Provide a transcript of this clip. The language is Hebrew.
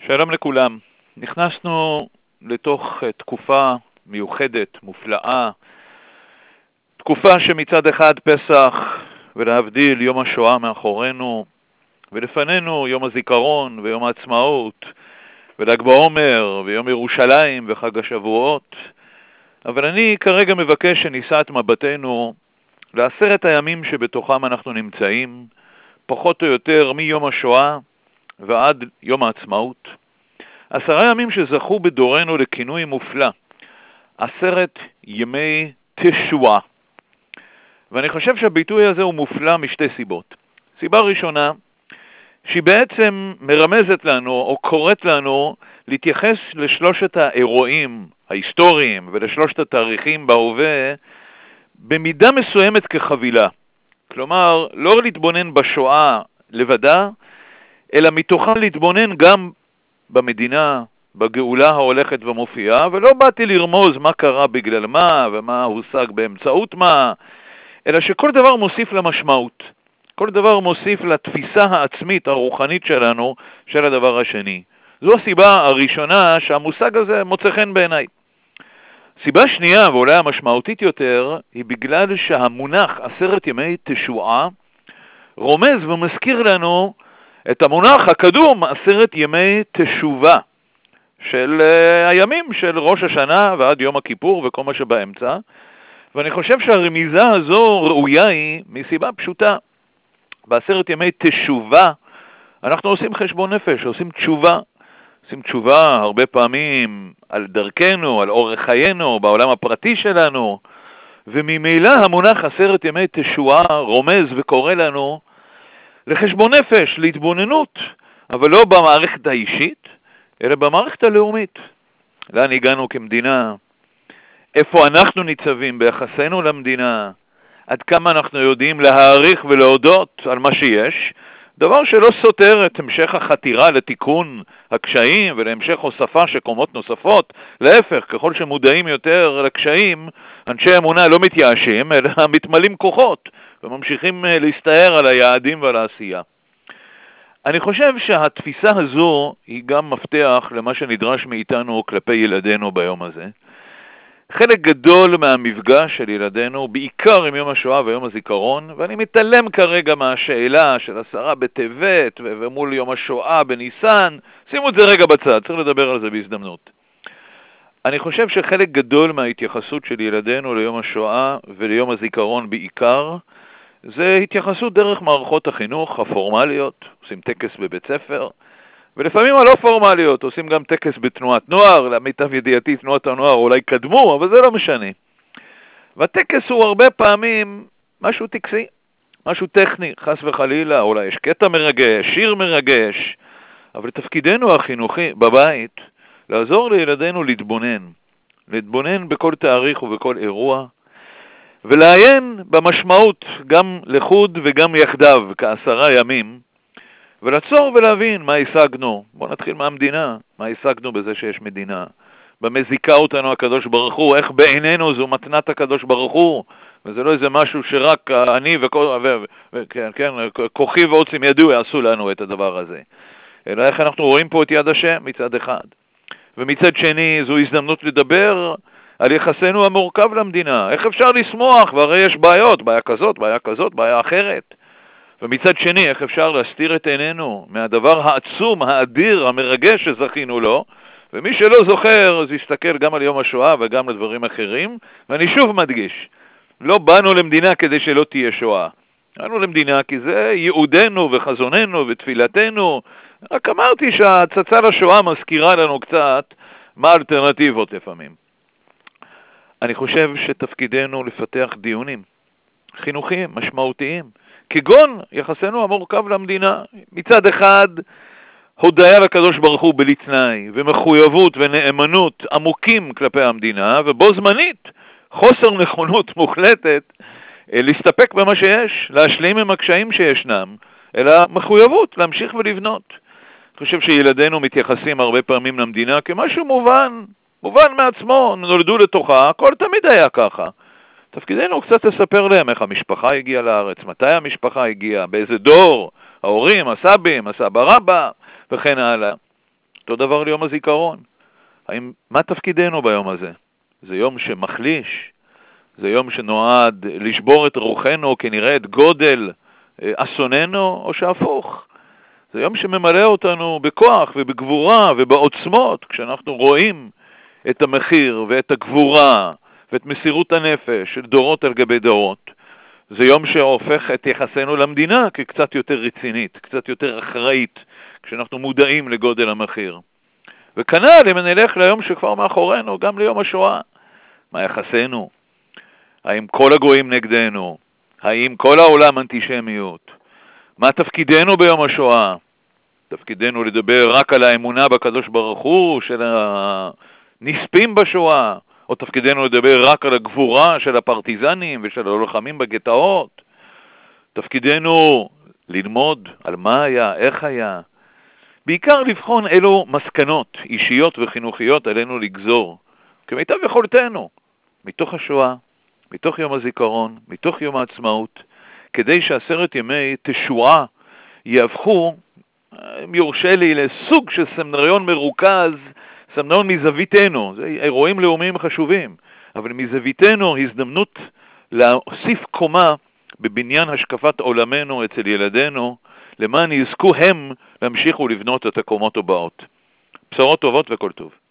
שלום לכולם. נכנסנו לתוך תקופה מיוחדת, מופלאה, תקופה שמצד אחד פסח ולהבדיל יום השואה מאחורינו, ולפנינו יום הזיכרון ויום העצמאות, ול"ג בעומר ויום ירושלים וחג השבועות. אבל אני כרגע מבקש שנישא את מבטנו ל10 הימים שבתוכם אנחנו נמצאים, פחות או יותר מיום השואה ועד יום העצמאות. 10 ימים שזכו בדורנו לכינוי מופלא, 10 ימי תשועה. ואני חושב שהביטוי הזה הוא מופלא משתי סיבות. סיבה ראשונה, שהיא בעצם מרמזת לנו או קוראת לנו להתייחס לשלושת האירועים ההיסטוריים ולשלושת התאריכים בהווה במידה מסוימת כחבילה. כלומר, לא להתבונן בשואה לבדה, אלא מתוכה להתבונן גם במדינה, בגאולה ההולכת ומופיעה, ולא באתי לרמוז מה קרה בגלל מה ומה הושג באמצעות מה, אלא שכל דבר מוסיף למשמעות. כל דבר מוסיף לתפיסה העצמית הרוחנית שלנו של הדבר השני. זו הסיבה הראשונה שהמושג הזה מוצא חן בעיניי. סיבה שנייה, ואולי המשמעותית יותר, היא בגלל שהמונח 10 ימי תשועה רומז ומזכיר לנו את המונח הקדום 10 ימי תשובה של הימים של ראש השנה ועד יום הכיפור וכל מה שבאמצע. ואני חושב שהרמיזה הזו ראויה היא מסיבה פשוטה. ב10 ימי תשובה אנחנו עושים חשבון נפש, עושים תשובה. עושים תשובה הרבה פעמים על דרכנו, על אורח חיינו, בעולם הפרטי שלנו, וממילא המונח 10 ימי תשועה רומז וקורא לנו לחשבון נפש, להתבוננות, אבל לא במערכת האישית, אלא במערכת הלאומית. לאן הגענו כמדינה? איפה אנחנו ניצבים ביחסנו למדינה? עד כמה אנחנו יודעים להעריך ולהודות על מה שיש? דבר שלא סותר את המשך החתירה לתיקון הקשיים ולהמשך הוספה של קומות נוספות. להפך, ככל שמודעים יותר לקשיים, אנשי אמונה לא מתייאשים, אלא מתמלאים כוחות וממשיכים להסתער על היעדים ועל העשייה. אני חושב שהתפיסה הזו היא גם מפתח למה שנדרש מאיתנו כלפי ילדינו ביום הזה. חלק גדול מהמפגש של ילדינו, בעיקר עם יום השואה ויום הזיכרון, ואני מתעלם כרגע מהשאלה של 10 בטבת ומול יום השואה בניסן, שימו את זה רגע בצד, צריך לדבר על זה בהזדמנות. אני חושב שחלק גדול מההתייחסות של ילדינו ליום השואה וליום הזיכרון בעיקר, זה התייחסות דרך מערכות החינוך הפורמליות, עושים טקס בבית ספר, ולפעמים הלא פורמליות, עושים גם טקס בתנועת נוער, למיטב ידיעתי תנועת הנוער אולי קדמו, אבל זה לא משנה. והטקס הוא הרבה פעמים משהו טקסי, משהו טכני, חס וחלילה, אולי יש קטע מרגש, שיר מרגש, אבל תפקידנו החינוכי בבית, לעזור לילדינו להתבונן בכל תאריך ובכל אירוע, ולעיין במשמעות גם לחוד וגם יחדיו כ10 ימים, ולעצור ולהבין מה השגנו. בואו נתחיל מהמדינה. מה השגנו בזה שיש מדינה? במה זיכה אותנו הקדוש ברוך הוא? איך בעינינו זו מתנת הקדוש ברוך הוא? וזה לא איזה משהו שרק אני כוחי ועוצם ידו יעשו לנו את הדבר הזה. אלא איך אנחנו רואים פה את יד השם מצד אחד. ומצד שני זו הזדמנות לדבר על יחסנו המורכב למדינה. איך אפשר לשמוח? והרי יש בעיות, בעיה כזאת, בעיה אחרת. ומצד שני, איך אפשר להסתיר את עינינו מהדבר העצום, האדיר, המרגש שזכינו לו, ומי שלא זוכר, אז יסתכל גם על יום השואה וגם לדברים אחרים, ואני שוב מדגיש, לא באנו למדינה כדי שלא תהיה שואה. באנו למדינה כי זה ייעודנו וחזוננו ותפילתנו. רק אמרתי שהצצה לשואה מזכירה לנו קצת מה האלטרנטיבות לפעמים. אני חושב שתפקידנו לפתח דיונים חינוכיים, משמעותיים, כגון יחסנו המורכב למדינה. מצד אחד, הודיה לקדוש ברוך הוא בלי תנאי, ומחויבות ונאמנות עמוקים כלפי המדינה, ובו זמנית חוסר נכונות מוחלטת להסתפק במה שיש, להשלים עם הקשיים שישנם, אלא מחויבות להמשיך ולבנות. אני חושב שילדינו מתייחסים הרבה פעמים למדינה כמשהו מובן מעצמו, נולדו לתוכה, הכל תמיד היה ככה. תפקידנו קצת לספר להם איך המשפחה הגיעה לארץ, מתי המשפחה הגיעה, באיזה דור, ההורים, הסבים, הסבא רבא וכן הלאה. אותו דבר ליום הזיכרון. מה תפקידנו ביום הזה? זה יום שמחליש, זה יום שנועד לשבור את רוחנו כנראה את גודל אסוננו, או שהפוך. זה יום שממלא אותנו בכוח ובגבורה ובעוצמות, כשאנחנו רואים את המחיר ואת הגבורה ואת מסירות הנפש של דורות על גבי דורות. זה יום שהופך את יחסנו למדינה כקצת יותר רצינית, קצת יותר אחראית, כשאנחנו מודעים לגודל המחיר. וכנ"ל, אם נלך ליום שכבר מאחורינו, גם ליום השואה. מה יחסנו? האם כל הגויים נגדנו? האם כל העולם אנטישמיות? מה תפקידנו ביום השואה? תפקידנו לדבר רק על האמונה בקדוש ברוך הוא, של הנספים בשואה, או תפקידנו לדבר רק על הגבורה של הפרטיזנים ושל הלוחמים בגטאות? תפקידנו ללמוד על מה היה, איך היה. בעיקר לבחון אילו מסקנות אישיות וחינוכיות עלינו לגזור, כמיטב יכולתנו, מתוך השואה, מתוך יום הזיכרון, מתוך יום העצמאות, כדי ש10 ימי תשועה יהפכו, אם יורשה לי, לסוג של סמינריון מרוכז, סמינריון מזוויתנו. זה אירועים לאומיים חשובים, אבל מזוויתנו הזדמנות להוסיף קומה בבניין השקפת עולמנו אצל ילדינו, למען יזכו הם להמשיך ולבנות את הקומות הבאות. בשורות טובות וכל טוב.